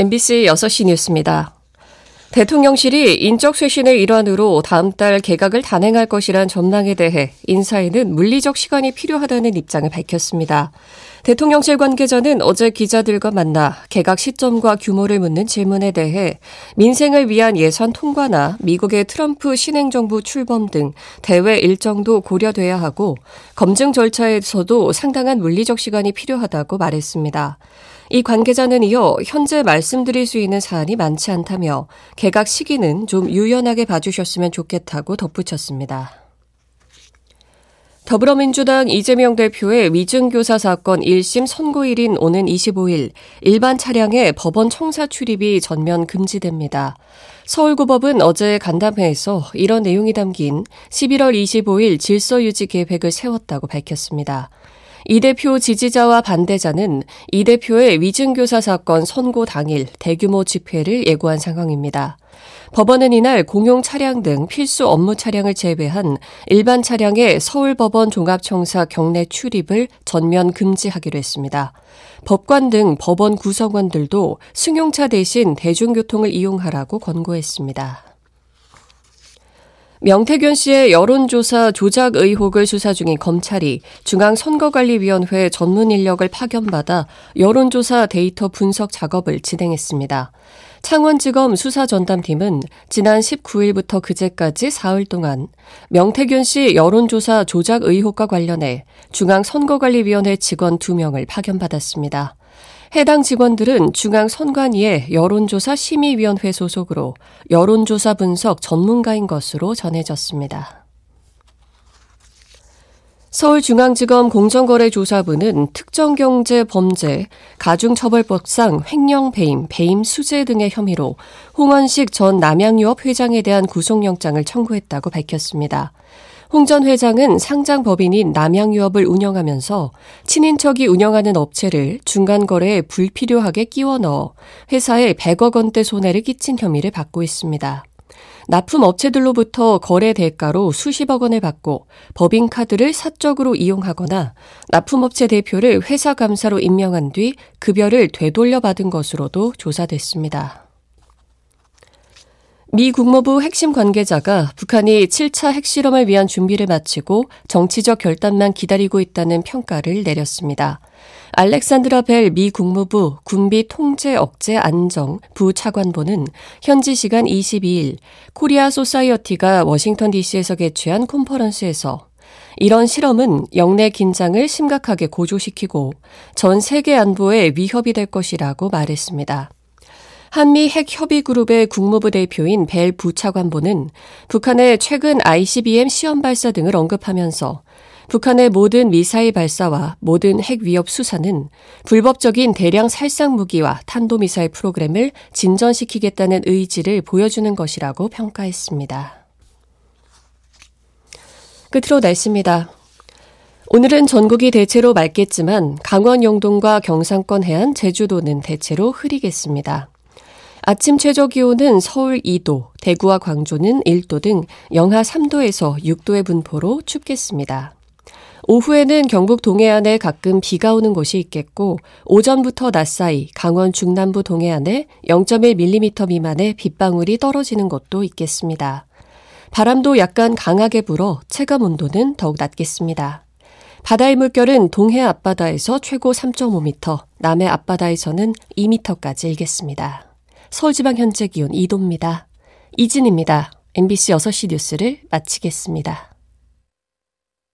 MBC 6시 뉴스입니다. 대통령실이 인적 쇄신의 일환으로 다음 달 개각을 단행할 것이란 전망에 대해 인사에는 물리적 시간이 필요하다는 입장을 밝혔습니다. 대통령실 관계자는 어제 기자들과 만나 개각 시점과 규모를 묻는 질문에 대해 민생을 위한 예산 통과나 미국의 트럼프 신행정부 출범 등 대외 일정도 고려돼야 하고 검증 절차에서도 상당한 물리적 시간이 필요하다고 말했습니다. 이 관계자는 이어 현재 말씀드릴 수 있는 사안이 많지 않다며 개각 시기는 좀 유연하게 봐주셨으면 좋겠다고 덧붙였습니다. 더불어민주당 이재명 대표의 위증교사 사건 1심 선고일인 오는 25일 일반 차량의 법원 청사 출입이 전면 금지됩니다. 서울고법은 어제 간담회에서 이런 내용이 담긴 11월 25일 질서유지 계획을 세웠다고 밝혔습니다. 이 대표 지지자와 반대자는 이 대표의 위증교사 사건 선고 당일 대규모 집회를 예고한 상황입니다. 법원은 이날 공용 차량 등 필수 업무 차량을 제외한 일반 차량의 서울법원 종합청사 경내 출입을 전면 금지하기로 했습니다. 법관 등 법원 구성원들도 승용차 대신 대중교통을 이용하라고 권고했습니다. 명태균 씨의 여론조사 조작 의혹을 수사 중인 검찰이 중앙선거관리위원회 전문 인력을 파견받아 여론조사 데이터 분석 작업을 진행했습니다. 창원지검 수사전담팀은 지난 19일부터 그제까지 사흘 동안 명태균 씨 여론조사 조작 의혹과 관련해 중앙선거관리위원회 직원 2명을 파견받았습니다. 해당 직원들은 중앙선관위의 여론조사 심의위원회 소속으로 여론조사 분석 전문가인 것으로 전해졌습니다. 서울중앙지검 공정거래조사부는 특정경제범죄, 가중처벌법상 횡령배임, 배임수재 등의 혐의로 홍원식 전 남양유업 회장에 대한 구속영장을 청구했다고 밝혔습니다. 홍 전 회장은 상장법인인 남양유업을 운영하면서 친인척이 운영하는 업체를 중간거래에 불필요하게 끼워 넣어 회사에 100억 원대 손해를 끼친 혐의를 받고 있습니다. 납품업체들로부터 거래 대가로 수십억 원을 받고 법인카드를 사적으로 이용하거나 납품업체 대표를 회사 감사로 임명한 뒤 급여를 되돌려받은 것으로도 조사됐습니다. 미 국무부 핵심 관계자가 북한이 7차 핵실험을 위한 준비를 마치고 정치적 결단만 기다리고 있다는 평가를 내렸습니다. 알렉산드라 벨 미 국무부 군비 통제 억제 안정 부차관보는 현지 시간 22일 코리아 소사이어티가 워싱턴 DC에서 개최한 컨퍼런스에서 이런 실험은 영내 긴장을 심각하게 고조시키고 전 세계 안보에 위협이 될 것이라고 말했습니다. 한미 핵협의그룹의 국무부 대표인 벨 부차관보는 북한의 최근 ICBM 시험 발사 등을 언급하면서 북한의 모든 미사일 발사와 모든 핵 위협 수사는 불법적인 대량 살상 무기와 탄도미사일 프로그램을 진전시키겠다는 의지를 보여주는 것이라고 평가했습니다. 끝으로 날씨입니다. 오늘은 전국이 대체로 맑겠지만 강원 영동과 경상권 해안, 제주도는 대체로 흐리겠습니다. 아침 최저기온은 서울 2도, 대구와 광주는 1도 등 영하 3도에서 6도의 분포로 춥겠습니다. 오후에는 경북 동해안에 가끔 비가 오는 곳이 있겠고 오전부터 낮 사이 강원 중남부 동해안에 0.1mm 미만의 빗방울이 떨어지는 곳도 있겠습니다. 바람도 약간 강하게 불어 체감 온도는 더욱 낮겠습니다. 바다의 물결은 동해 앞바다에서 최고 3.5m, 남해 앞바다에서는 2m까지 일겠습니다. 서울지방 현재 기온 2도입니다. 이진입니다. MBC 6시 뉴스를 마치겠습니다.